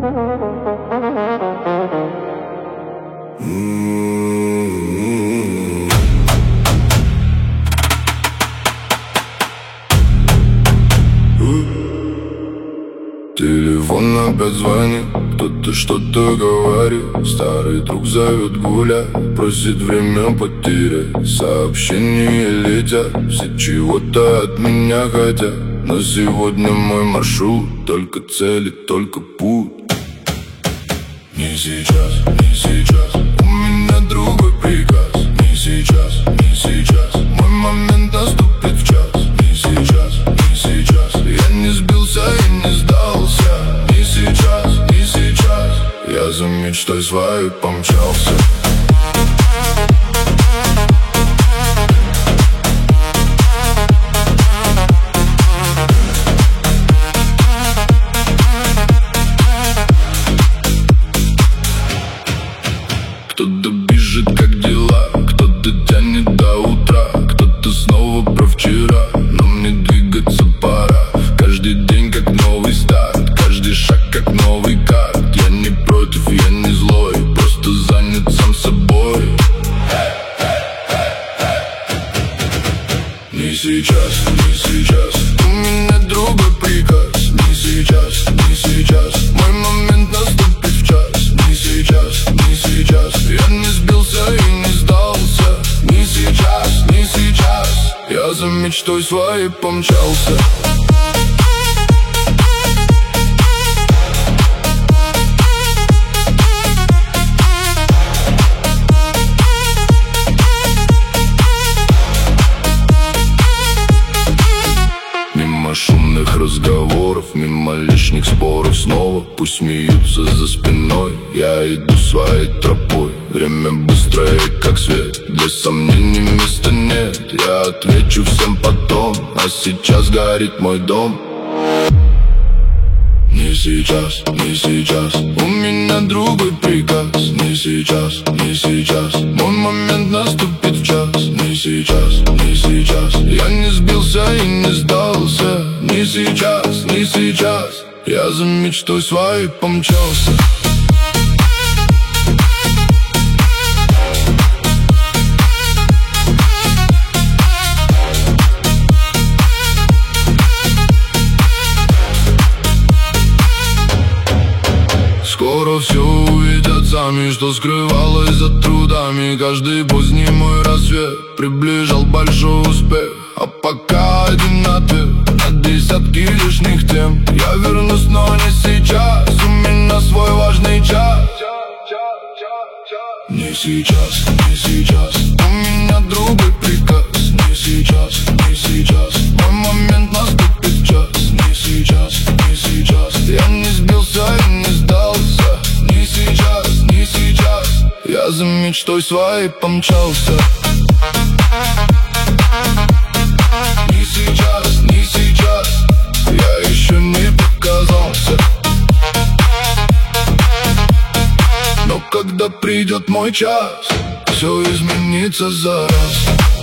Телефон опять звонит, кто-то что-то говорит. Старый друг зовет гулять, просит время потерять. Сообщения летят, все чего-то от меня хотят. Но сегодня мой маршрут, только цели, только путь. Не сейчас, не сейчас, у меня другой приказ. Не сейчас, не сейчас, мой момент наступит в час. Не сейчас, не сейчас, я не сбился и не сдался. Не сейчас, не сейчас, я за мечтой своей помчался. Кто-то бежит, как дела, кто-то тянет до утра, кто-то снова про вчера, но мне двигаться пора. Каждый день как новый старт, каждый шаг как новый карт. Я не против, я не злой, просто занят сам собой. Не сейчас, не сейчас, у меня другой приказ. Не сейчас, не сейчас, мой момент наступит в час. Не сейчас, не сейчас, я не сбился и не сдался. Не сейчас, не сейчас, я за мечтой своей помчался. Мимо шумных разговоров, мимо лишних споров снова. Пусть смеются за спиной, я иду своей тропой. Время быстрое, как свет, для сомнений места нет. Я отвечу всем потом, а сейчас горит мой дом. Не сейчас, не сейчас, у меня другой приказ. Не сейчас, не сейчас, мой момент наступит в час. Не сейчас, не сейчас, я не сбился и не сдался. Не сейчас, не сейчас, я за мечтой своей помчался. Скоро все увидят сами, что скрывалось за трудами. Каждый поздний мой рассвет приближал большой успех. А пока один ответ на десятки лишних тем. Я вернусь, но не сейчас, у меня свой важный час. Не сейчас, не сейчас, у меня другой приказ. Не сейчас, не сейчас, мой момент наступит в час. Не сейчас, не сейчас, я не сбился и не сдался. Не сейчас, не сейчас, я за мечтой своей помчался. Не сейчас, не сейчас, я еще не показался. Но когда придет мой час, все изменится за раз.